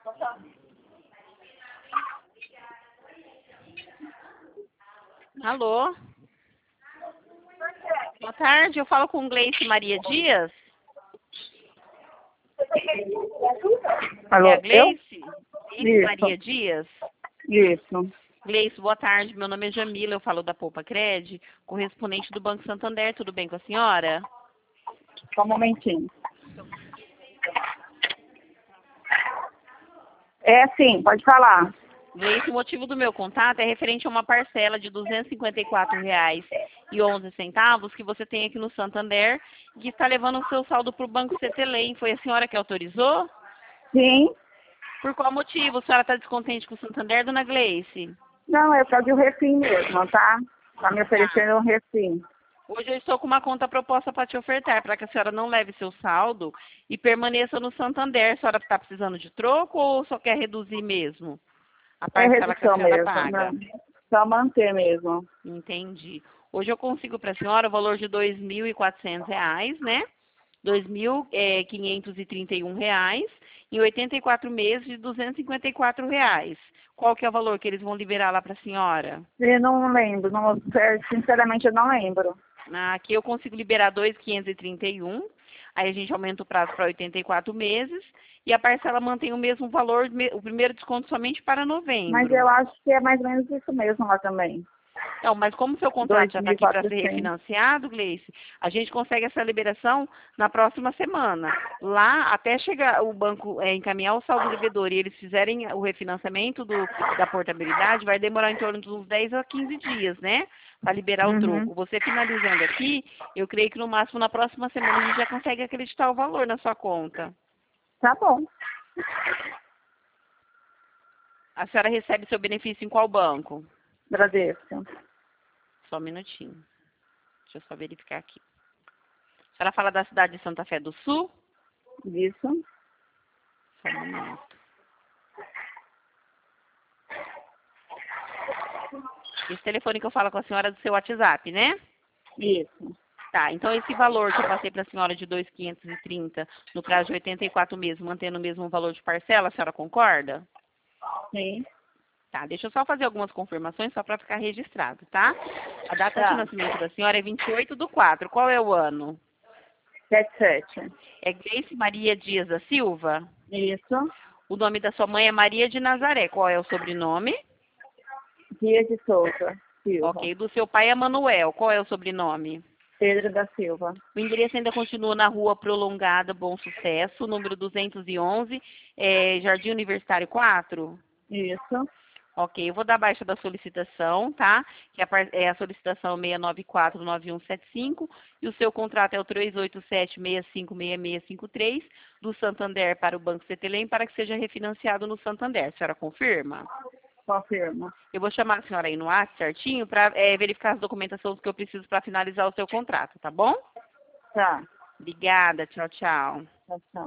Alô? Boa tarde, eu falo com Gleice Maria Dias. Alô, É a Gleice? Gleice Isso. Maria Dias? Isso. Gleice, boa tarde, meu nome é Jamila, eu falo da Poupa Cred, correspondente do Banco Santander, tudo bem com a senhora? Só um momentinho. É sim, pode falar. Gleice, o motivo do meu contato é referente a uma parcela de R$ 254,11 que você tem aqui no Santander, que está levando o seu saldo para o Banco CTLM. Foi a senhora que autorizou? Sim. Por qual motivo a senhora está descontente com o Santander, dona Gleice? Não, é por causa do refim mesmo, tá? Tá me oferecendo um refim. Hoje eu estou com uma conta proposta para te ofertar, para que a senhora não leve seu saldo e permaneça no Santander. A senhora está precisando de troco ou só quer reduzir mesmo a É parcela que a redução senhora mesmo, paga? né? Só manter mesmo. Entendi. Hoje eu consigo para a senhora o valor de R$ 2.400, né? R$ 2.531 em 84 meses de R$ 254. Qual que é o valor que eles vão liberar lá para a senhora? Eu não lembro, não, sinceramente eu não lembro. Aqui eu consigo liberar 2.531. Aí a gente aumenta o prazo para 84 meses e a parcela mantém o mesmo valor, o primeiro desconto somente para Mas novembro. eu acho que é mais ou menos isso mesmo lá também. Não, mas como o seu contrato já está aqui para ser 2.400. refinanciado, Gleice, a gente consegue essa liberação na próxima semana. Lá, até chegar o banco encaminhar o saldo devedor e eles fizerem o refinanciamento da portabilidade, vai demorar em torno de uns 10 a 15 dias, né? Para liberar o Uhum. troco. Você finalizando aqui, eu creio que no máximo na próxima semana a gente já consegue acreditar o valor na sua conta. Tá bom. A senhora recebe seu benefício em qual banco? Agradeço. Só um minutinho. Deixa eu só verificar aqui. A senhora fala da cidade de Santa Fé do Sul? Isso. Só um momento. Esse telefone que eu falo com a senhora é do seu WhatsApp, né? Isso. Tá, então esse valor que eu passei para a senhora de 2.530 no prazo de 84 meses, mantendo o mesmo valor de parcela, a senhora concorda? Sim. Tá, deixa eu só fazer algumas confirmações só para ficar registrado, tá? A data de Tá. nascimento da senhora é 28/4. Qual é o ano? 77. É Gleice Maria Dias da Silva? Isso. O nome da sua mãe é Maria de Nazaré. Qual é o sobrenome? Dias de Souza Silva. Ok. Do seu pai é Manuel. Qual é o sobrenome? Pedro da Silva. O endereço ainda continua na Rua Prolongada, Bom Sucesso, número 211, Jardim Universitário 4? Isso. Ok, eu vou dar baixa da solicitação, tá? Que é a solicitação 6949175 e o seu contrato é o 387656653 do Santander para o Banco CTLM para que seja refinanciado no Santander. A senhora confirma? Confirma. Eu vou chamar a senhora aí no WhatsApp certinho para verificar as documentações que eu preciso para finalizar o seu contrato, tá bom? Tá. Obrigada, tchau, tchau. Tchau, tchau.